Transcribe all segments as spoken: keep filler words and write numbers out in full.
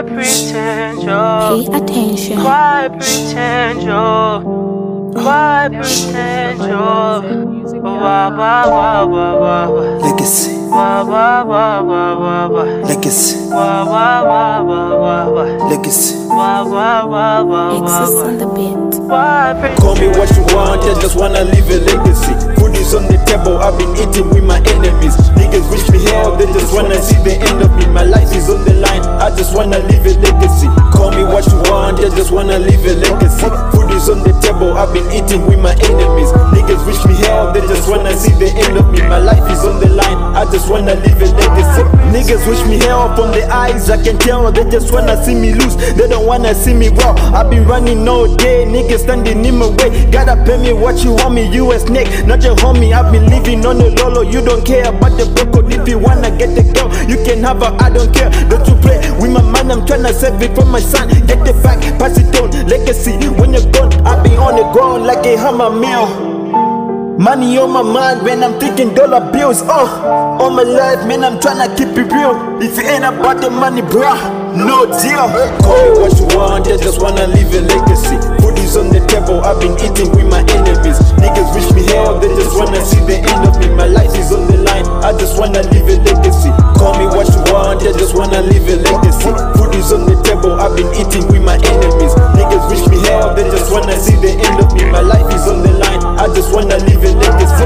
Why pretend yo? Pay attention. Why pretend yo? Why pretend yo? Wah wah wah wah wah wah. Legacy. Wah wah wah wah wah wah. Legacy. Wah wah wah wah wah wah. Legacy. Wah wah wah wah wah Exes wah. on the beat. Why pretend? Call me what you want, I just wanna leave a legacy. Food is on the table, I've been eating with my enemies. Niggas wish me hell, they just wanna see the end of me. My life is on the line, I just wanna leave a legacy. Call me what you want, I just wanna leave a legacy. Food is on the table, I've been eating with my enemies. Niggas wish me hell, they just wanna see the end of me. My life is on the line, I just wanna leave a legacy. Niggas wish me hell from the eyes, I can tell. They just wanna see me lose, they don't wanna see me raw. I've been running all day, niggas standing in my way. Gotta pay me what you want me, you a snake, not your homie. I've been living on the lolo, you don't care about the broco. If you wanna get the girl, you can have her, I don't care. Don't you play with my man, I'm tryna save it for my son. Get it back, pass it on, legacy. When you're gone, I've been on the ground like a hammer mill. Money on my mind when I'm thinking dollar bills. Oh, all my life, man, I'm tryna keep it real. If it ain't about the money, bruh, no deal. Call me what you want, I just wanna leave a legacy. Food is on the table, I've been eating with my enemies. Niggas wish me hell, they just wanna see the end of me. My life is on the line, I just wanna leave a legacy. Call me what you want, I just wanna leave a legacy. Food is on the table, I've been eating with my enemies. Niggas wish me hell, they just wanna see the end of me. My life is on the line, I just wanna leave a legacy.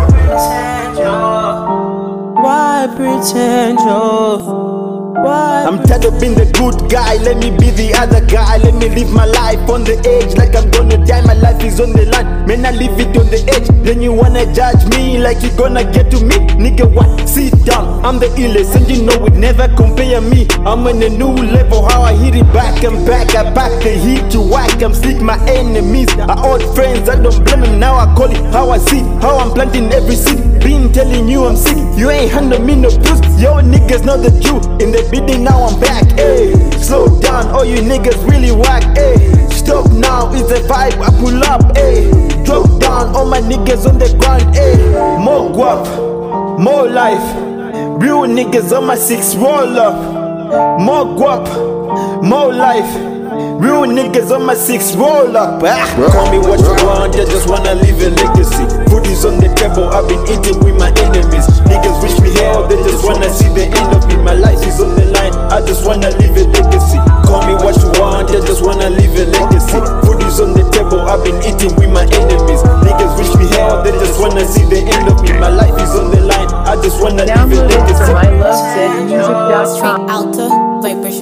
Why pretend yo? Why? I'm tired of being the good guy, let me be the other guy. Let me live my life on the edge like I'm gonna die. My life is on the line, man, I leave it on the edge. Then you wanna judge me like you gonna get to me. Nigga, what? Sit down, I'm the illest and you know it, never compare me. I'm on a new level, how I hit it back and back. I back the heat to whack, I'm slick my enemies. I old friends, I don't blame them, now I call it how I see. How I'm planting every seed, been telling you I'm sick. You ain't handle me no bruise, yo niggas know the truth. In the beating now I'm back, ayy. Slow down, all you niggas really whack, ayy. Stop now, it's the vibe, I pull up, ayy. Drop down, all my niggas on the ground, ayy. More guap, more life. Real niggas on my six roll up. More guap, more life. Real niggas on my six roll up. Ah. Call me what you want, I just wanna leave a legacy. Food is on the table, I've been eating with my enemies. Niggas wish me hell, they just wanna see the end of me. My life is on the line, I just wanna leave a legacy. Call me what you want, I just wanna leave a legacy. Food is on the table, I've been eating with my enemies. Niggas wish me hell, they just wanna see the end of me. My life is on the line, I just wanna leave a Download it legacy. from I love zed music dot com. Straight Alta Viper